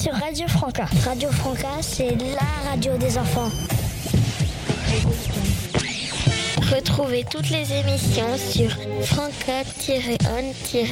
sur Radio Franca. Radio Franca, c'est la radio des enfants. Retrouvez toutes les émissions sur franca-on-r.fr.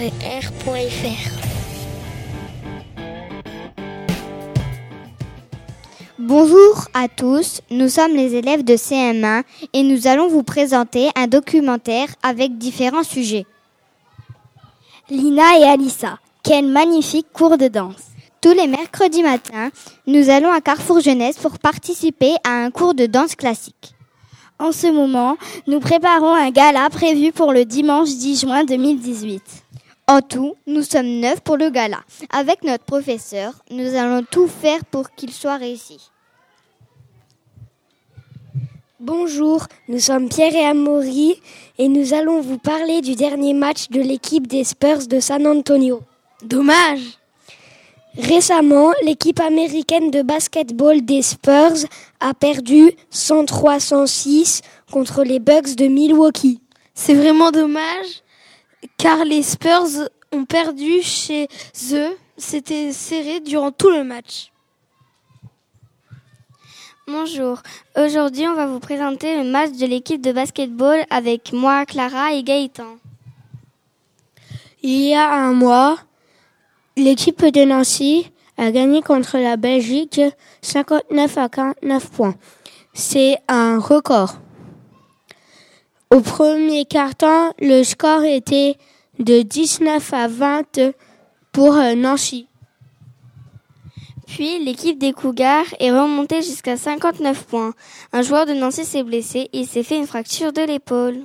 Bonjour à tous, nous sommes les élèves de CM1 et nous allons vous présenter un documentaire avec différents sujets. Lina et Alissa, quel magnifique cours de danse! Tous les mercredis matins, nous allons à Carrefour Jeunesse pour participer à un cours de danse classique. En ce moment, nous préparons un gala prévu pour le dimanche 10 juin 2018. En tout, nous sommes 9 pour le gala. Avec notre professeur, nous allons tout faire pour qu'il soit réussi. Bonjour, nous sommes Pierre et Amaury et nous allons vous parler du dernier match de l'équipe des Spurs de San Antonio. Dommage! Récemment, l'équipe américaine de basketball des Spurs a perdu 103-106 contre les Bucks de Milwaukee. C'est vraiment dommage car les Spurs ont perdu chez eux. C'était serré durant tout le match. Bonjour, aujourd'hui on va vous présenter le match de l'équipe de basketball avec moi, Clara et Gaëtan. Il y a un mois, l'équipe de Nancy a gagné contre la Belgique 59-49 points. C'est un record. Au premier quart-temps, le score était de 19-20 pour Nancy. Puis l'équipe des Cougars est remontée jusqu'à 59 points. Un joueur de Nancy s'est blessé et il s'est fait une fracture de l'épaule.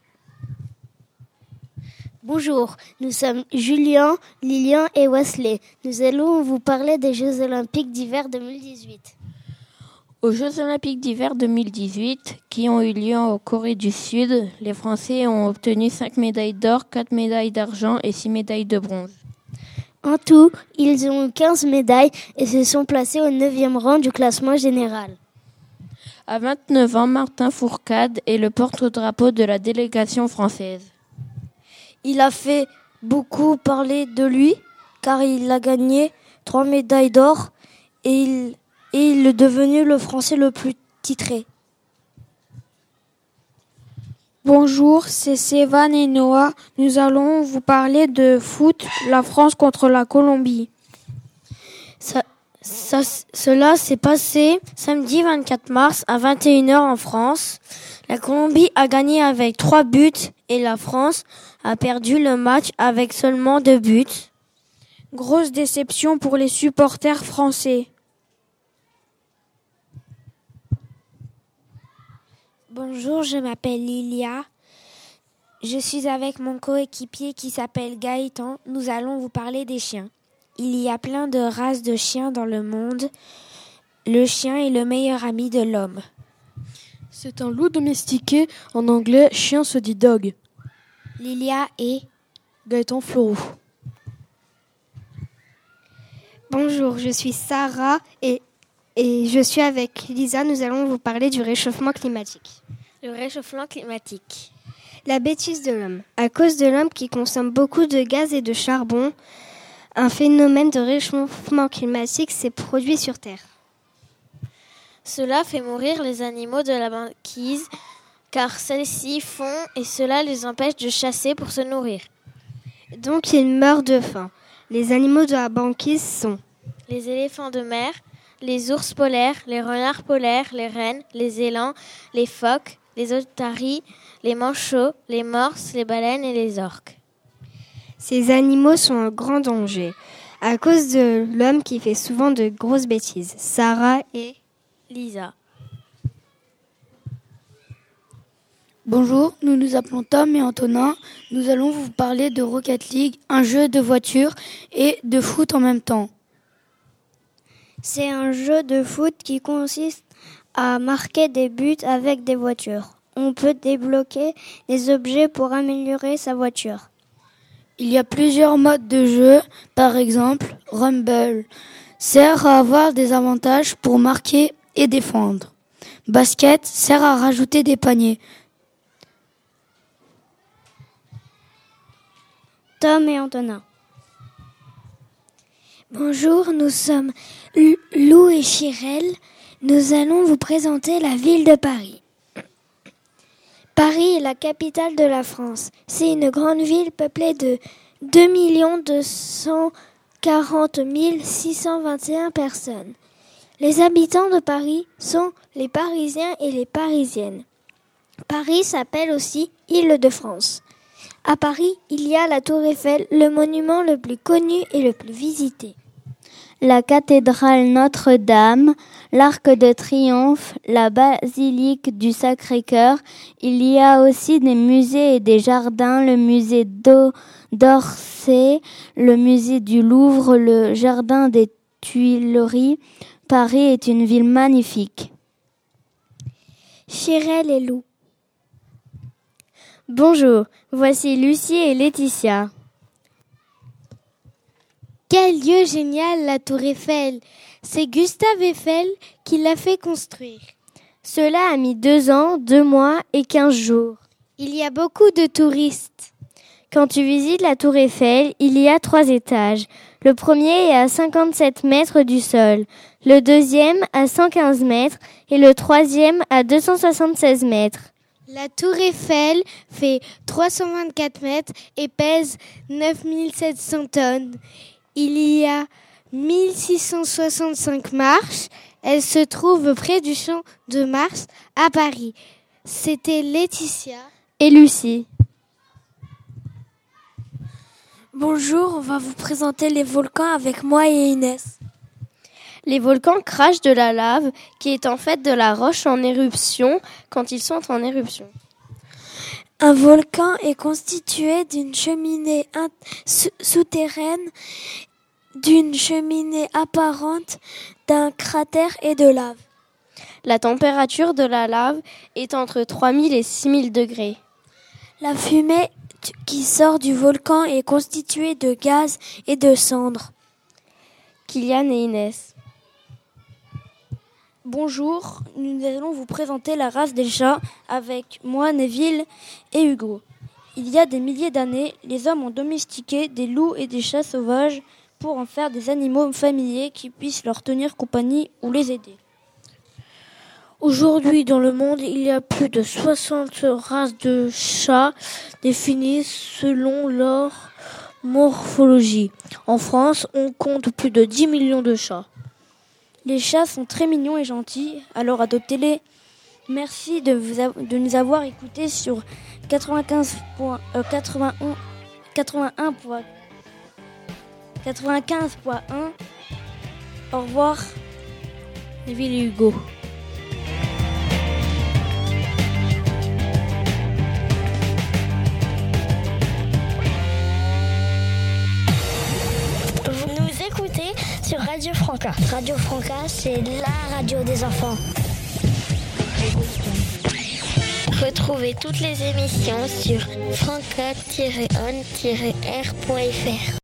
Bonjour, nous sommes Julien, Lilian et Wesley. Nous allons vous parler des Jeux Olympiques d'hiver 2018. Aux Jeux Olympiques d'hiver 2018, qui ont eu lieu en Corée du Sud, les Français ont obtenu 5 médailles d'or, 4 médailles d'argent et 6 médailles de bronze. En tout, ils ont eu 15 médailles et se sont placés au 9e rang du classement général. À 29 ans, Martin Fourcade est le porte-drapeau de la délégation française. Il a fait beaucoup parler de lui car il a gagné 3 médailles d'or et il est devenu le Français le plus titré. Bonjour, c'est Sévan et Noah. Nous allons vous parler de foot, la France contre la Colombie. Cela s'est passé samedi 24 mars à 21h en France. La Colombie a gagné avec 3 buts et la France a perdu le match avec seulement 2 buts. Grosse déception pour les supporters français. Bonjour, je m'appelle Lilia. Je suis avec mon coéquipier qui s'appelle Gaëtan. Nous allons vous parler des chiens. Il y a plein de races de chiens dans le monde. Le chien est le meilleur ami de l'homme. C'est un loup domestiqué. En anglais, chien se dit dog. Lilia et Gaëtan Fleureau. Bonjour, je suis Sarah et je suis avec Lisa. Nous allons vous parler du réchauffement climatique. le réchauffement climatique. La bêtise de l'homme. À cause de l'homme qui consomme beaucoup de gaz et de charbon, un phénomène de réchauffement climatique s'est produit sur Terre. Cela fait mourir les animaux de la banquise, car celles-ci fondent et cela les empêche de chasser pour se nourrir. Donc ils meurent de faim. Les animaux de la banquise sont les éléphants de mer, les ours polaires, les renards polaires, les rennes, les élans, les phoques, les otaries, les manchots, les morses, les baleines et les orques. Ces animaux sont en grand danger à cause de l'homme qui fait souvent de grosses bêtises. Sarah et Lisa. Bonjour, nous nous appelons Tom et Antonin. Nous allons vous parler de Rocket League, un jeu de voiture et de foot en même temps. C'est un jeu de foot qui consiste à marquer des buts avec des voitures. On peut débloquer des objets pour améliorer sa voiture. Il y a plusieurs modes de jeu, par exemple, Rumble sert à avoir des avantages pour marquer et défendre. Basket sert à rajouter des paniers. Tom et Antonin. Bonjour, nous sommes Lou et Chirel. Nous allons vous présenter la ville de Paris. Paris est la capitale de la France. C'est une grande ville peuplée de 2 240 621 personnes. Les habitants de Paris sont les Parisiens et les Parisiennes. Paris s'appelle aussi Île-de-France. À Paris, il y a la Tour Eiffel, le monument le plus connu et le plus visité. La cathédrale Notre-Dame, l'Arc de Triomphe, la basilique du Sacré-Cœur. Il y a aussi des musées et des jardins, le musée d'Orsay, le musée du Louvre, le jardin des Tuileries. Paris est une ville magnifique. Chirel et Lou. Bonjour, voici Lucie et Laetitia. Quel lieu génial, la Tour Eiffel! C'est Gustave Eiffel qui l'a fait construire. Cela a mis 2 ans, 2 mois et 15 jours. Il y a beaucoup de touristes. Quand tu visites la Tour Eiffel, il y a 3 étages. Le premier est à 57 mètres du sol, le deuxième à 115 mètres et le troisième à 276 mètres. La Tour Eiffel fait 324 mètres et pèse 9700 tonnes. Il y a 1665 marches. Elle se trouve près du Champ de Mars à Paris. C'était Laetitia et Lucie. Bonjour, on va vous présenter les volcans avec moi et Inès. Les volcans crachent de la lave qui est en fait de la roche en éruption quand ils sont en éruption. Un volcan est constitué d'une cheminée souterraine, d'une cheminée apparente, d'un cratère et de lave. La température de la lave est entre 3000 et 6000 degrés. La fumée qui sort du volcan est constituée de gaz et de cendres. Kylian et Inès. Bonjour, nous allons vous présenter la race des chats avec moi, Neville et Hugo. Il y a des milliers d'années, les hommes ont domestiqué des loups et des chats sauvages pour en faire des animaux familiers qui puissent leur tenir compagnie ou les aider. Aujourd'hui, dans le monde, il y a plus de 60 races de chats définies selon leur morphologie. En France, on compte plus de 10 millions de chats. Les chats sont très mignons et gentils, alors adoptez-les. Merci de nous avoir écoutés sur 95.1. Au revoir, Neville et Hugo. Vous nous écoutez sur Radio Franca. Radio Franca, c'est la radio des enfants. Retrouvez toutes les émissions sur franca-on-r.fr.